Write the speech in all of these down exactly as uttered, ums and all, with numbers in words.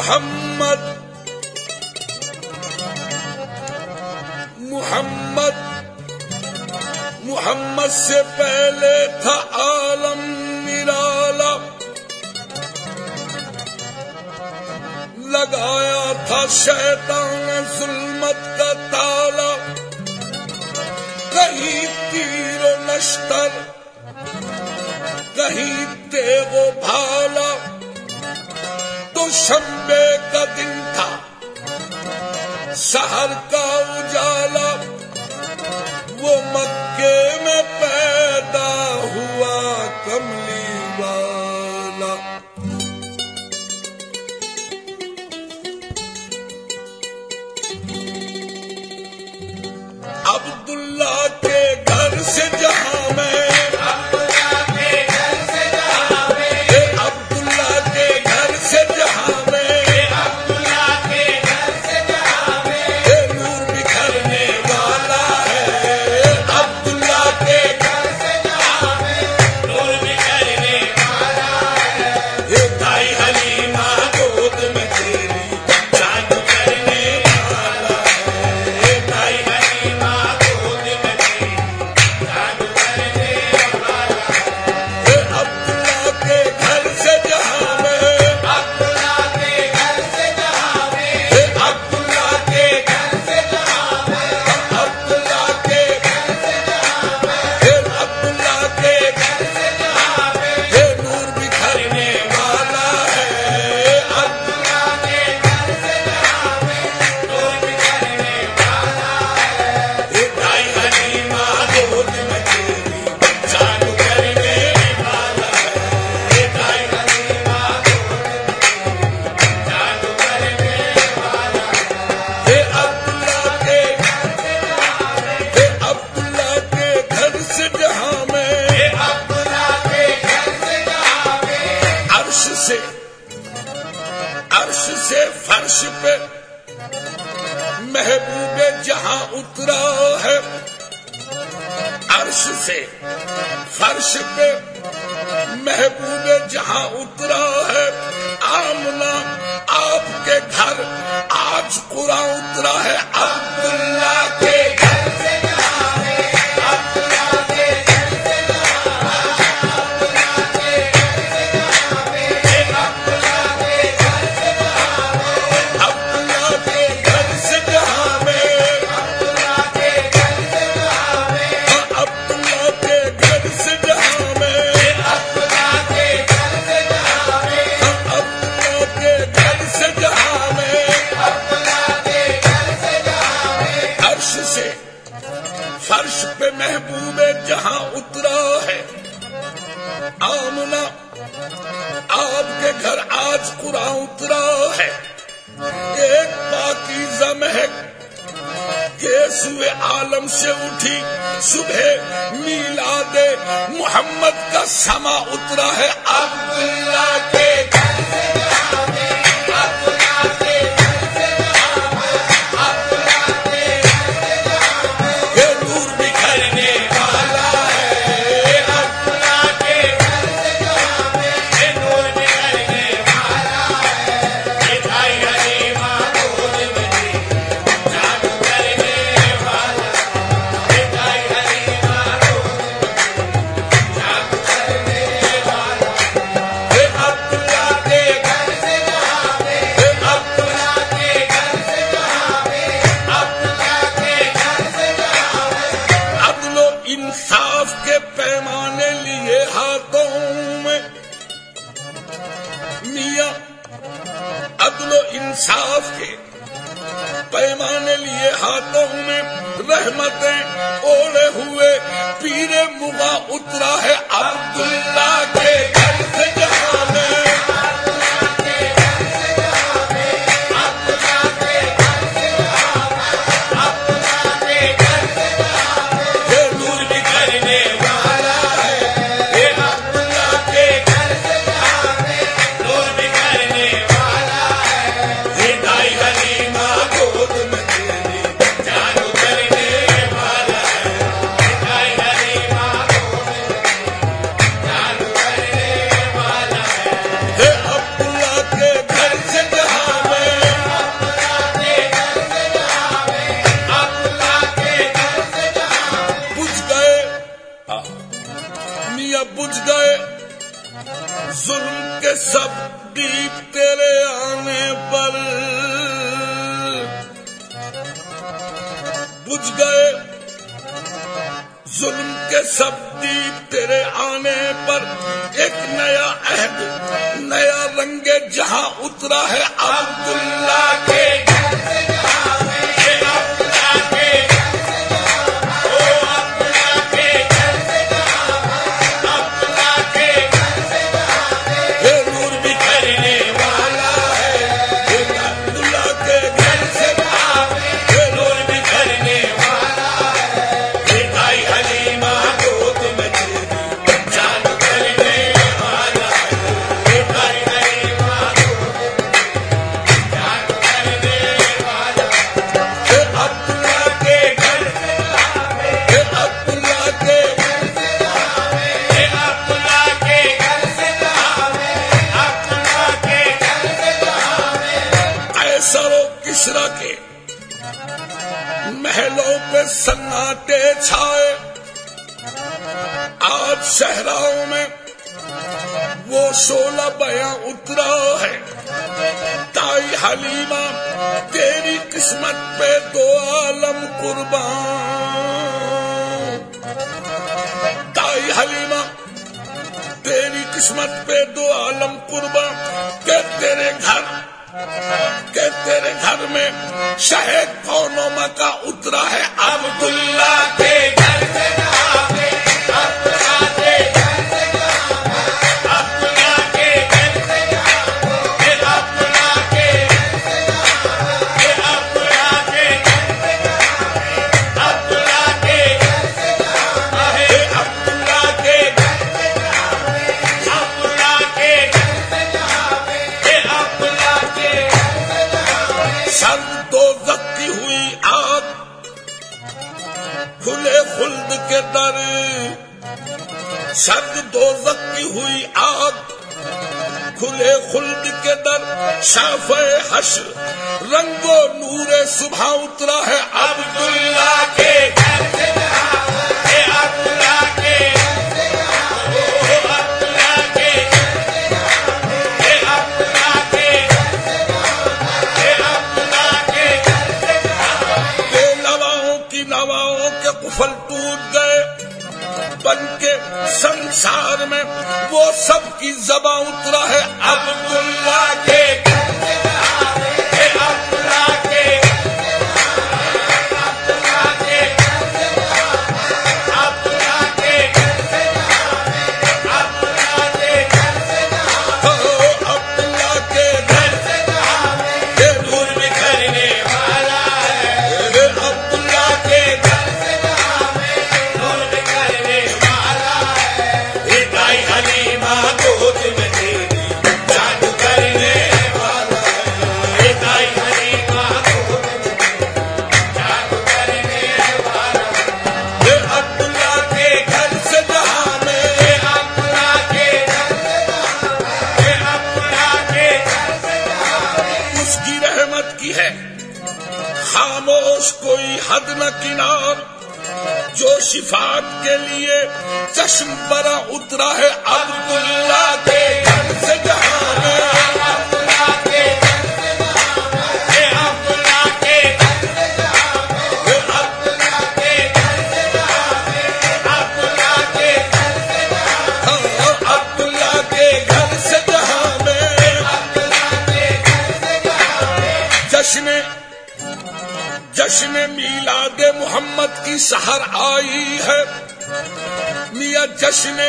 محمد محمد محمد سے پہلے تھا عالم نرالا، لگایا تھا شیطان ظلمت کا تالا، کہیں تیر و نشتر کہیں تیغ و بھالا، تو شنبے کا دن تھا سحر کا اجالا، وہ مکے میں پیدا ہوا کملی والا۔ عبداللہ کے گھر سے جہاں میں فرش پہ محبوب جہاں اترا ہے، عرش سے فرش پہ محبوب جہاں اترا ہے، آمنہ آپ کے گھر آج قرآن اترا ہے، عبداللہ کے گھر سے فرش پہ محبوب جہاں اترا ہے، آمنہ آپ کے گھر آج قرآن اترا ہے، ایک پاکیزہ مہک کے سوئے عالم سے اٹھی، صبح میلاد محمد کا سما اترا ہے، عبداللہ کے گھر سے انصاف کے پیمانے لیے ہاتھوں میں، رحمتیں اوڑے ہوئے پیر مغا اترا ہے، عبداللہ کے گھر سے جہاں میں میاں بجھ گئے ظلم کے سب دیپ تیرے آنے پر، بجھ گئے ظلم کے سب دیپ تیرے آنے پر، ایک نیا عہد نیا رنگ جہاں اترا ہے عبداللہ کے گھر سے جہاں میں، عبداللہ کے گھر سے جہاں میں، او عبداللہ کے گھر سے جہاں میں، عبداللہ کے گھر سے جہاں میں، یہ نور بکھرنے والا ہے، ایک عبداللہ کے گھر سے جہاں میں، یہ نور بکھرنے والا ہے، ایک آئی حلیمہ گود میں تیری جان کرنے والا ہے، ایک آئی حلیمہ گود میں جان کرنے والا ہے، اے عبداللہ کے گھر سے جہاں میں، اے عبداللہ کے گھر سے جہاں میں، اے عبداللہ کے گھر سے جہاں میں، عبداللہ کے گھر سے جہاں میں، قیصر و کسریٰ کے محلوں پہ سناٹے چھائے، آج صحراؤں میں وہ شعلہ بیاں اترا ہے، تائی حلیمہ تیری قسمت پہ دو عالم قربان، تائی حلیمہ تیری قسمت پہ دو عالم قربان، کہ تیرے گھر کہ تیرے گھر میں شہد کون و مکہ اترا ہے عبداللہ کے گھر سے جہاں میں، عبداللہ کے گھر سے جہاں میں، عبداللہ کے گھر سے جہاں میں، اے عبداللہ کے گھر سے جہاں میں، اے عبداللہ کے گھر سے جہاں میں، عبداللہ کے گھر سے جہاں میں، اے عبداللہ کے گھر سے جہاں میں، عبداللہ کے گھر سے جہاں میں، اے عبداللہ کے گھر سے جہاں میں، سر دوزخ کی ہوئی آگ کھلے خلد کے در، سر دوزخ کی ہوئی آگ کھلے خلد کے در، شافع حشر رنگ و نور صبح اترا ہے عبداللہ کے گھر سے جہاں میں، اے عبداللہ کے گھر سے جہاں میں، اے عبداللہ کے گھر سے جہاں میں، اے عبداللہ کے گھر سے جہاں میں، اے عبداللہ کے گھر سے جہاں میں، بے نواؤں کی نواؤں کے قفل ٹوٹ گئے، بن کے سنسار میں وہ سب کی زباں اترا ہے عبداللہ کے گھر سے جہاں میں، اے عبداللہ کے گھر سے جہاں میں، عبداللہ کے گھر سے جہاں میں، عبداللہ کے گھر سے جہاں میں، عبداللہ کے گھر سے جہاں میں، عبداللہ کے گھر سے جہاں میں، یہ نور بکھرنے والا ہے، اے عبداللہ کے گھر سے جہاں میں، نور بکھرنے والا ہے، ایک آئی حلیمہ گود میں تیری جان کرنے والا ہے، ایک آئی حلیمہ گود میں تیری جان کرنے والا ہے، اے عبداللہ کے گھر سے جہاں میں، اے عبداللہ کے گھر سے جہاں میں، اے عبداللہ کے گھر سے جہاں میں، اس کی رحمت کی ہے خاموش کوئی حد نہ کنار، جو شفاعت کے لیے چشم برا اترا ہے عبداللہ کے گھر سے جہاں میں، عبداللہ کے گھر سے جہاں میں، اے عبداللہ کے گھر سے جہاں میں، اے عبداللہ کے گھر سے جہاں میں، عبداللہ کے گھر سے جہاں میں، عبداللہ کے گھر سے جہاں میں، عبداللہ کے گھر سے جہاں میں، جشن جشن میلاد محمد کی سحر آئی ہے، میاں جشن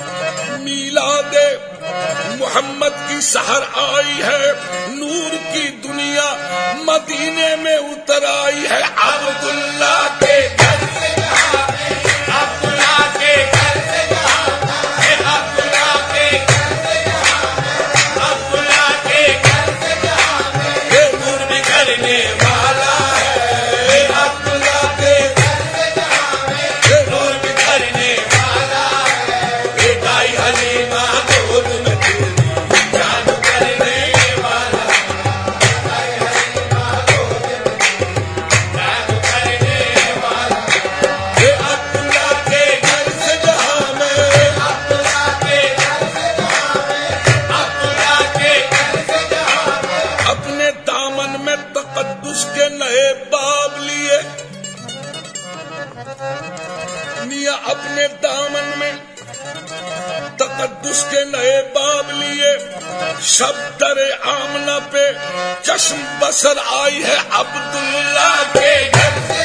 میلاد محمد کی سحر آئی ہے، نور کی دنیا مدینے میں اتر آئی ہے عبداللہ کے گھر سے جہاں میں، عبداللہ کے گھر سے جہاں میں، اے عبداللہ کے گھر سے جہاں میں، عبداللہ کے گھر سے جہاں میں، یہ نور بکھرنے والا ہے، اے عبداللہ کے گھر سے جہاں میں، یہ نور بکھرنے والا ہے، ایک آئی حلیمہ گود میں تیری جان کرنے والا ہے، ایک آئی حلیمہ گود میں تیری جان کرنے والا تقدس کے نئے باب لیے شب در آمنہ پہ چشم بسر آئی ہے عبداللہ کے گھر سے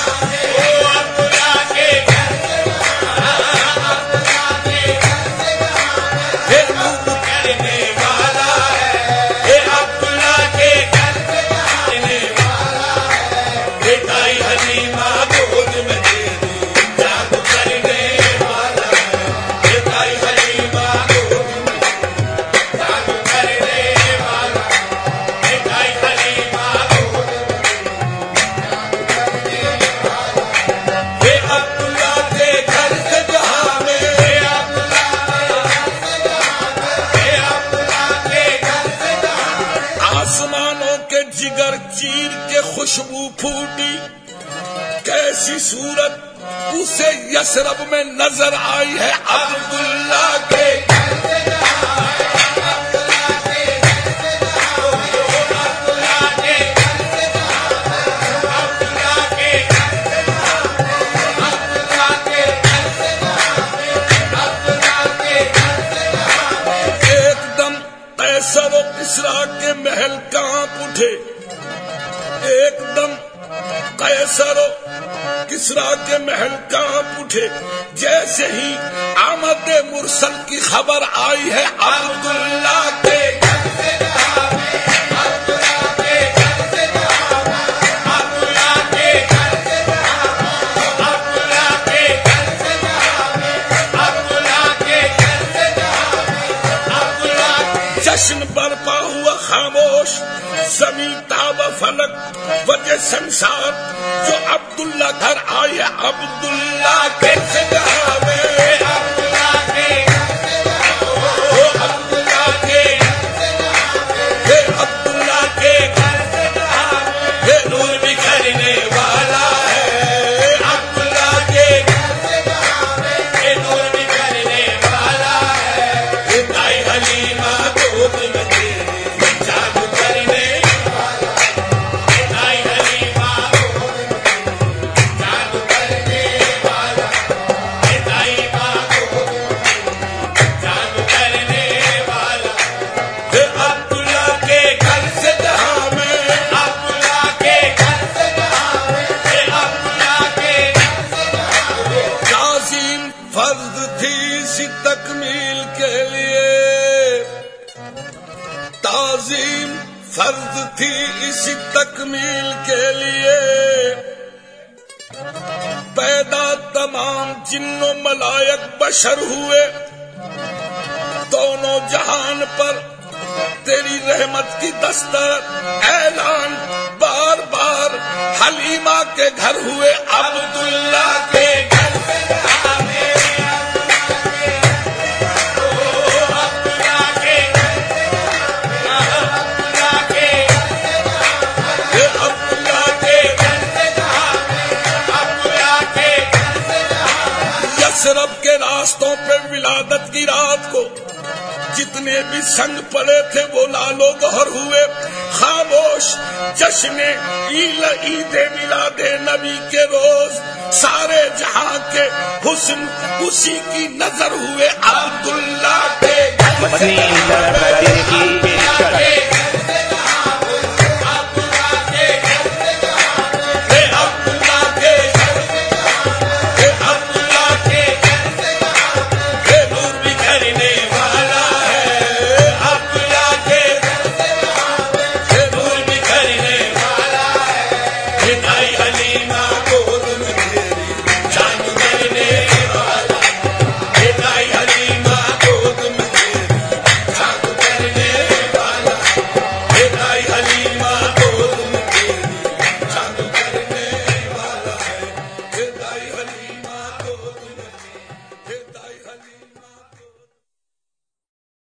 چیر کے خوشبو پھوٹی کیسی صورت اسے یثرب میں نظر آئی ہے عبداللہ کے ایک دم قیصر و کسریٰ کے محل کانپ اٹھے، ایک دم قیصر و کسریٰ کے محل کانپ اٹھے جیسے ہی آمد مرسل کی خبر آئی ہے عبداللہ کے جشن برپا ہوا خاموش، زمین تاب فلک وجہ سنسار، جو عبداللہ گھر آئے عبداللہ کے جگہ میں تکمیل کے لیے، تعظیم فرض تھی اسی تکمیل کے لیے، پیدا تمام جن و ملائک بشر ہوئے، دونوں جہان پر تیری رحمت کی دستک اعلان بار بار حلیمہ کے گھر ہوئے عبداللہ کے گھر یثرب کے راستوں پہ ولادت کی رات کو جتنے بھی سنگ پڑے تھے وہ لالو گہر ہوئے، خاموش جشن عید میلاد نبی کے روز سارے جہاں کے حسن اسی کی نظر ہوئے عبداللہ کے حلیمہ